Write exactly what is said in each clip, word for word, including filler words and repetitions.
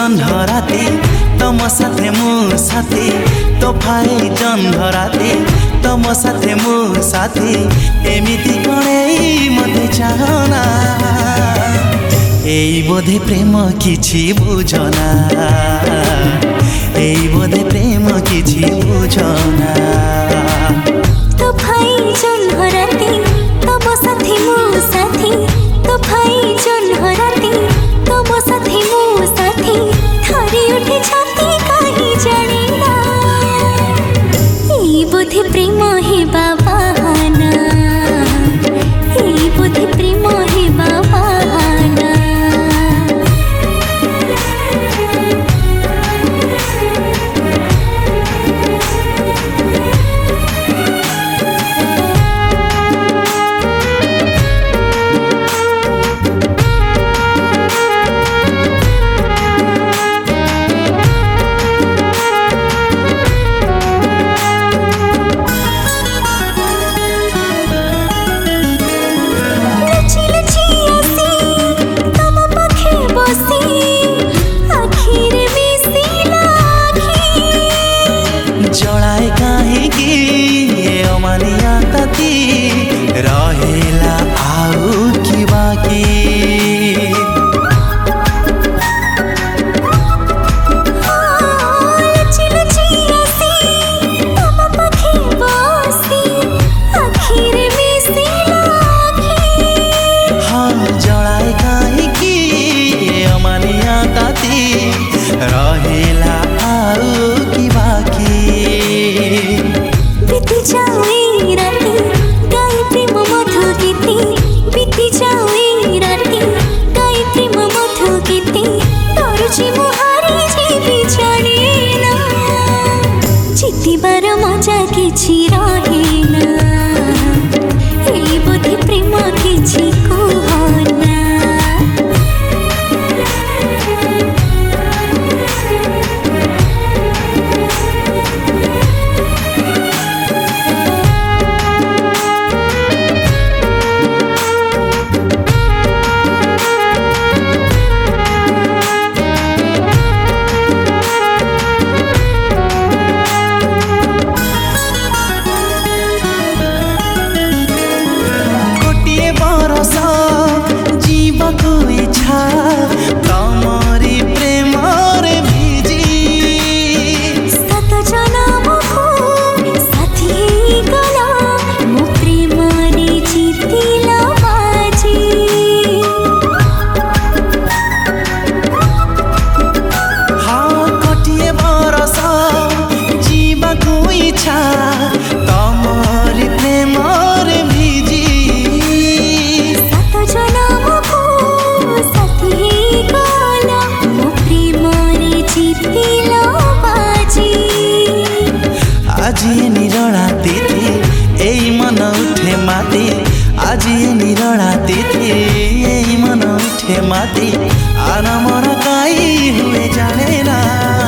जह्न राति तम साथे मु साथी तोफाए जह्न राति तम साथे मु साथी एमिति कणे मते चाहना एई बोधे प्रेम किछि बुझना एई बोधे प्रेम किछि बुझना तो भाई जह्न राति तम साथी मु साथी तो भाई जह्न राति तम साथी मु साथी थरी उठे छाती काहे जानिना एई बोधे प्रेम हेबा बहाना एई बोधे प्रेम हेबा बहाना जड़ाए कहीं अमानिया तती रहेला आउ की बाकी हाँ जड़ाए कहीं अमानिया तती रहेला आउ की बाकी बीती जाए राती गाई प्रेम मधु गीति बीती जाए राती गाई प्रेम मधु गीति तरुची मुहारी जीवी जानेना जितिबार मजा किछि रहेना एई बोधे प्रेम किछि कहना तमरी प्रेम रे भिजी सात जनम को साथी गला मो प्रेम रे जीतिला बाजी हाँ कोटिए बरस जीवाको इच्छा तमरी प्रेम रे भिजी सात जनम आज निरला तिथि एई मन उठे माती आज निरला तिथि एई मन उठे माती आना मन काई हुए जाने ना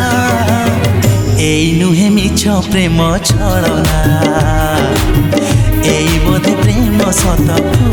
एई नुहे मिछ प्रेम छलना एई बोधे प्रेम सत